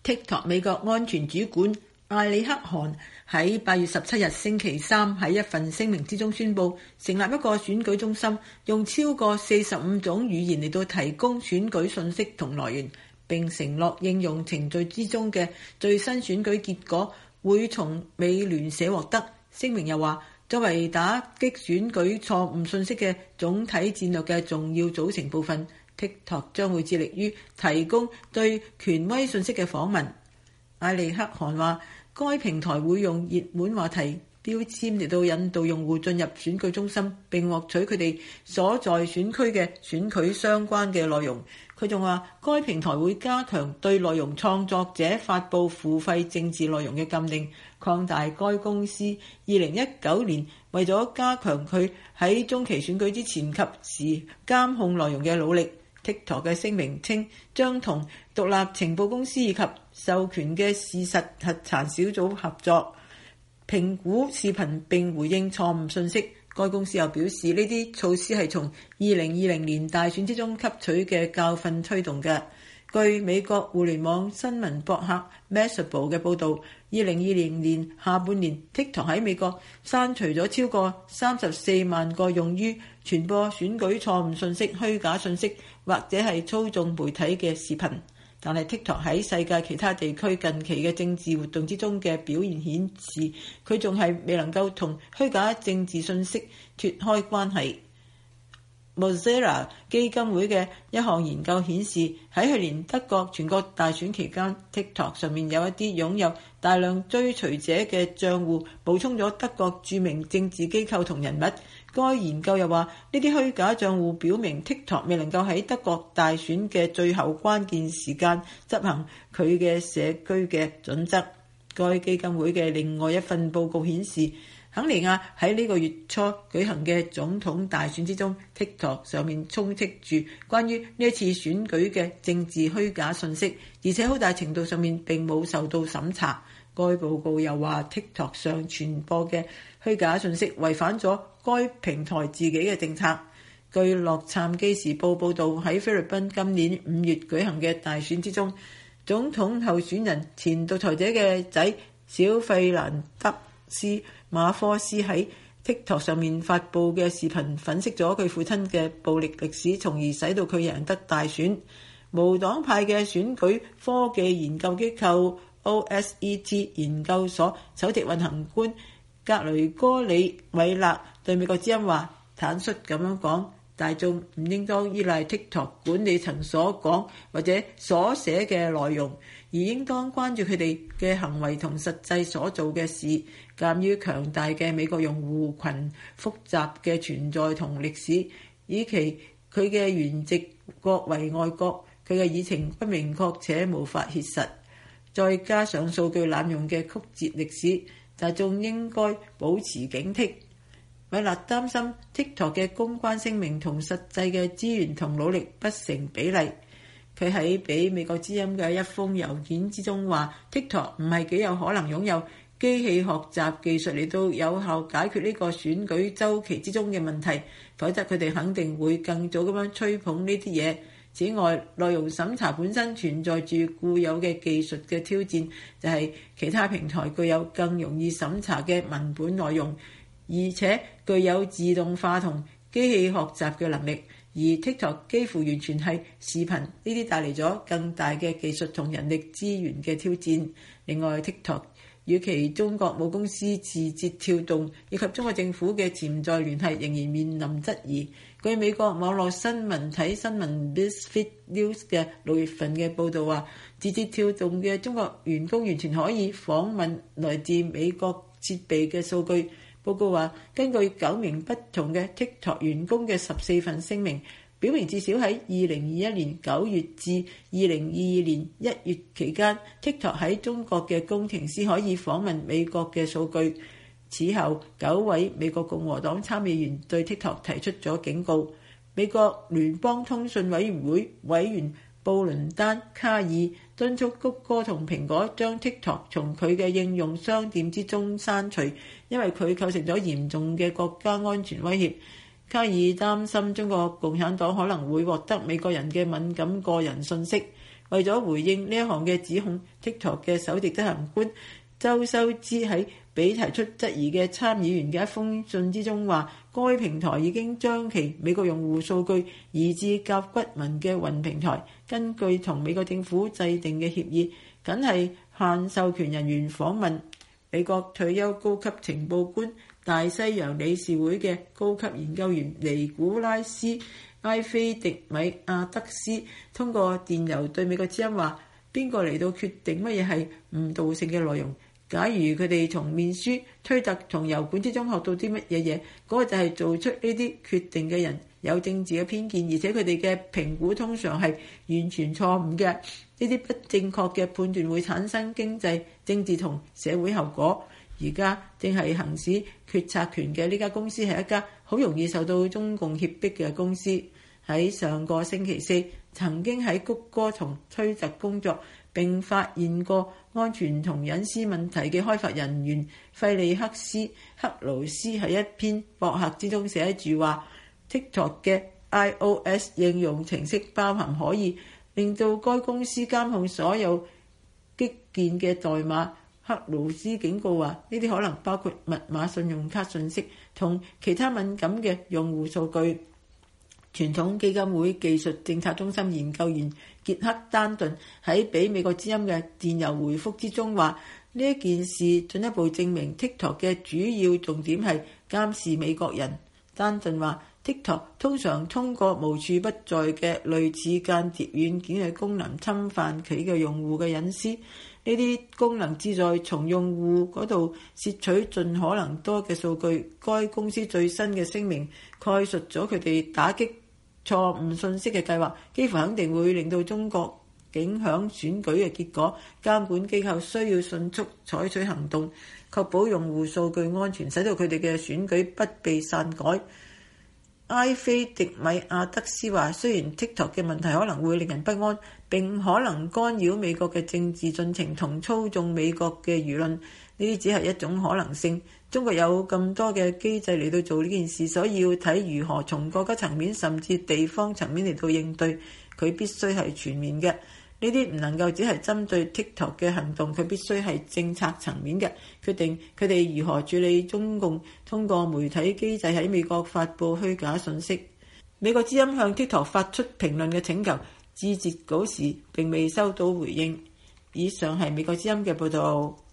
TikTok 美國安全主管艾里克汗喺8月17日星期三喺一份聲明之中宣布，成立一個選舉中心，用超過45種語言嚟到提供選舉信息同來源，並承諾應用程序之中嘅最新選舉結果會從美聯社獲得。聲明又話，作為打擊選舉錯誤信息嘅總體戰略嘅重要組成部分，TikTok 將會致力於提供對權威信息嘅訪問。艾利克汗話，該平台會用熱門話題標籤嚟到引導用戶進入選舉中心，並獲取佢哋所在選區嘅選舉相關嘅內容。佢仲話，該平台會加強對內容創作者發布付費政治內容嘅禁令，擴大該公司2019年為咗加強佢喺中期選舉之前及時監控內容嘅努力。TikTok 嘅聲明稱，將同獨立情報公司以及授權嘅事實核查小組合作，評估視頻並回應錯誤信息。該公司又表示，呢啲措施係從2020年大選之中吸取嘅教訓推動嘅。據美國互聯網新聞博客 Mashable 嘅報導，2020年下半年 TikTok 喺美國刪除咗超過34萬個用於傳播選舉錯誤信息、虛假信息或者係操縱媒體嘅視頻。但係 TikTok 喺世界其他地區近期嘅政治活動之中嘅表現顯示，佢仲係未能夠同虛假政治信息脫開關係。Mozilla 基金會嘅一項研究顯示，喺去年德國全國大選期間， TikTok 上面有一啲擁有大量追隨者嘅賬戶補充咗德國著名政治機構同人物。該研究又話，呢啲虛假賬戶表明 TikTok 未能夠喺德國大選嘅最後關鍵時間執行佢嘅社區嘅準則。該基金會嘅另外一份報告顯示，肯尼亞喺呢個月初舉行嘅總統大選之中， TikTok 上面充斥住關於呢一次選舉嘅政治虛假信息，而且好大程度上面並冇受到審查。該報告又話， TikTok 上傳播嘅虛假信息違反咗該平台自己嘅政策。據洛杉磯時報報導，喺菲律賓今年5月舉行嘅大選之中，總統候選人前獨裁者嘅仔小費蘭德斯馬科斯喺 TikTok 上面發布嘅視頻粉飾咗佢父親嘅暴力歷史，從而使到佢贏得大選。無黨派嘅選舉科技研究機構 OSET 研究所首席運行官格雷戈里米勒對美國之音話，坦率咁樣講，大眾唔應當依賴 TikTok 管理層所講或者所寫嘅內容，而應當關注佢哋嘅行為同實際所做嘅事。鑑於強大嘅美國用戶群、複雜嘅存在同歷史，以其佢嘅原籍國為外國，佢嘅議程不明確且無法切實，再加上數據濫用嘅曲折歷史，大眾應該保持警惕。米勒擔心 TikTok 嘅公關聲明同實際嘅資源同努力不成比例。佢喺俾美國之音嘅一封郵件之中話， TikTok 唔係幾有可能擁有機器學習技術嚟到有效解決呢個選舉週期之中嘅問題，否則佢哋肯定會更早咁樣吹捧呢啲嘢。此外，內容審查本身存在住固有嘅技術嘅挑戰，就係其他平台具有更容易審查嘅文本內容，而且具有自動化同機器學習嘅能力，而 TikTok 幾乎完全係視頻，呢啲帶嚟咗更大嘅技術同人力資源嘅挑戰。另外， TikTok 與其中國母公司字節跳動以及中國政府嘅潛在聯繫仍然面臨質疑。據美國網絡新聞體新聞 BuzzFeed News 嘅6月份嘅報導話，字節跳動嘅中國員工完全可以訪問來自美國設備嘅數據。報告話，根據9名不同嘅 TikTok 員工嘅14份聲明，表明至少喺2021年9月至2022年1月期間， TikTok 喺中國嘅工程師可以訪問美國嘅數據。此後9位美國共和黨參議員對 TikTok 提出咗警告。美國聯邦通訊委員會委員布倫丹·卡爾敦促谷歌同蘋果將 TikTok 從佢嘅應用商店之中刪除，因為佢構成咗嚴重嘅國家安全威脅。卡爾擔心中國共產黨可能會獲得美國人嘅敏感個人信息。 為咗回應呢一項嘅指控， TikTok 嘅首席執行官周修之喺俾提出質疑嘅參議員嘅一封信之中話，該平台已經將其美國用戶數據移至甲骨文嘅雲平台，根據同美國政府制定嘅協議，僅係限授權人員訪問。美國退休高級情報官、大西洋理事會嘅高級研究員尼古拉斯埃菲迪米亞德斯通過電郵對美國之音話，邊個嚟到決定乜嘢係誤導性嘅內容？假如佢哋從面書、推特同油管之中學到啲乜嘢嘢，嗰個就係做出呢啲決定嘅人有政治嘅偏見，而且佢哋嘅評估通常係完全錯誤嘅。呢啲不正確嘅判斷會產生經濟、政治同社會後果。而家正係行使決策權嘅呢家公司係一家好容易受到中共脅迫嘅公司。喺上個星期四，曾經喺谷歌同推特工作並發現過安全同隱私問題嘅開發人員費利克斯·克勞斯喺一篇博客之中寫住話， TikTok 嘅 iOS 應用程式包含可以令到該公司監控所有激進嘅代碼。克勞斯警告話，呢啲可能包括密碼、信用卡信息同其他敏感嘅用戶數據。傳統基金會技術政策中心研究員傑克丹頓喺俾美國之音嘅電郵回覆之中話，呢一件事進一步證明 TikTok 嘅主要重點係監視美國人。丹頓話， TikTok 通常通過無處不在嘅類似間諜軟件嘅功能侵犯佢嘅用戶嘅隱私。呢啲功能旨在從用戶嗰度竊取盡可能多嘅數據。該公司最新嘅聲明概述咗佢哋打擊錯誤信息嘅計劃，幾乎肯定會令到中國影響選舉嘅結果。監管機構需要迅速採取行動，確保用戶數據安全，使到佢哋嘅選舉不被篡改。埃菲迪米亞德斯話，雖然 TikTok 嘅問題可能會令人不安，並可能干擾美國嘅政治進程同操縱美國嘅輿論，呢啲只係一種可能性。中國有咁多嘅機制嚟到做呢件事，所以要睇如何從國家層面甚至地方層面嚟到應對，佢必須係全面嘅。呢啲唔能夠只係針對 TikTok 嘅行動，佢必須係政策層面嘅，決定佢哋如何處理中共通過媒體機制喺美國發布虛假信息。美國之音向 TikTok 發出評論嘅請求，至截稿時並未收到回應。以上係美國之音嘅報導。